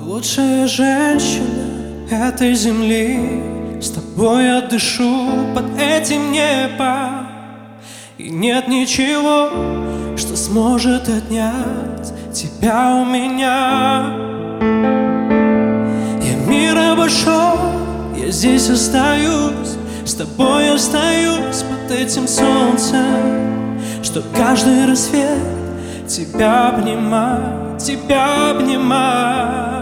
лучшая женщина этой земли. С тобой я дышу под этим небом, и нет ничего, что сможет отнять тебя у меня. Я мир обошел, я здесь остаюсь, с тобой остаюсь под этим солнцем, чтоб каждый рассвет тебя обнимать, тебя обнимать.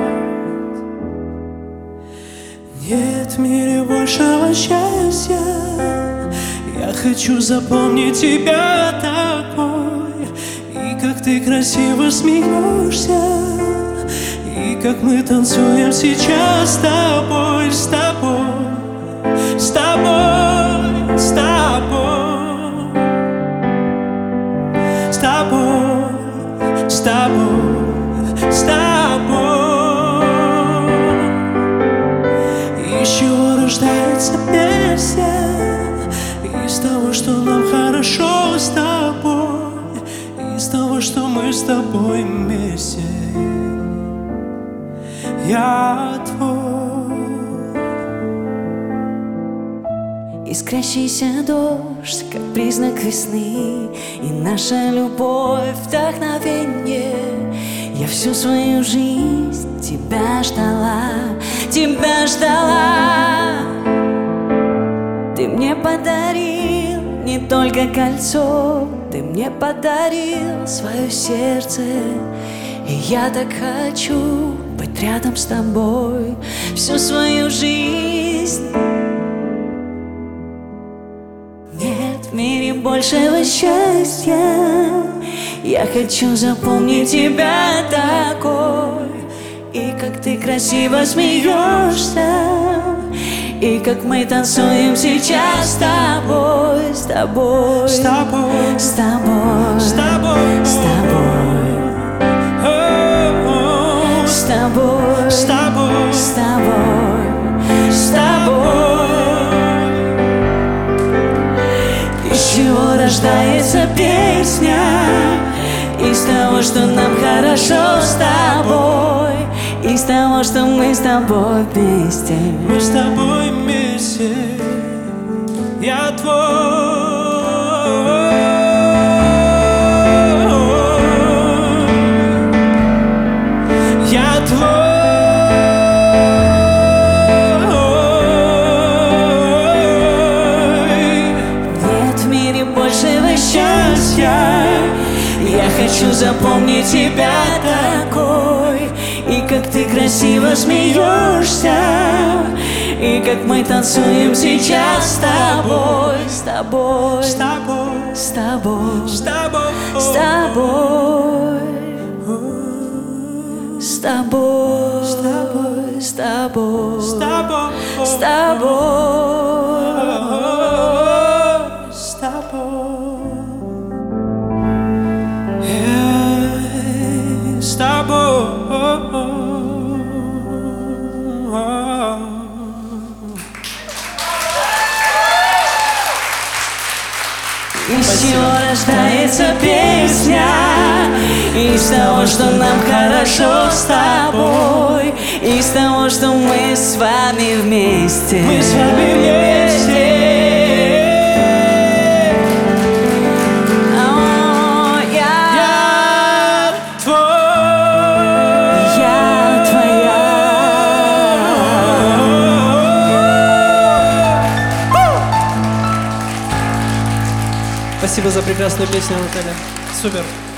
Нет в мире большего счастья, я хочу запомнить тебя такой. И как ты красиво смеешься, и как мы танцуем сейчас с тобой, с тобой, с тобой, с тобой, с тобой, с тобой, с тобой. Из чего рождается песня? Из того, что нам хорошо с тобой, из того, что мы с тобой вместе. Я твой. Искрящийся дождь, как признак весны, и наша любовь вдохновенье. Я всю свою жизнь тебя ждала, тебя ждала. Ты мне подарил не только кольцо, ты мне подарил свое сердце. И я так хочу быть рядом с тобой всю свою жизнь. Нет в мире большего счастья, я хочу запомнить тебя такой. И как ты красиво смеешься, и как мы танцуем сейчас с тобой, с тобой, С тобой, с тобой, с тобой, с тобой, с тобой, с тобой, с тобой, с тобой. Из чего рождается песня? Из того, что нам хорошо с тобой, из того, что мы с тобой вместе. Мы с тобой вместе. Я твой. Я твой. Нет в мире большего счастья, я хочу запомнить тебя такой. И как ты красиво смеешься, и как мы танцуем сейчас с тобой, с тобой, С тобой, с тобой, с тобой, с тобой, с тобой, с тобой, с тобой, с тобой, с тобой. с тобой, с тобой. Из чего рождается песня? Из того, что нам хорошо с тобой, из того, что мы с вами вместе. Мы с вами вместе. О, Я твой. я твоя. Спасибо за прекрасную песню, Наталья. Супер.